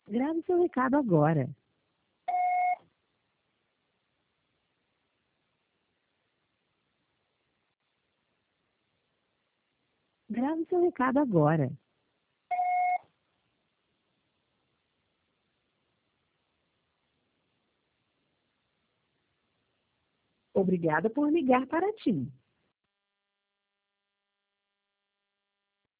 Grave seu recado agora. Grave seu recado agora. Obrigada por ligar para a TIM.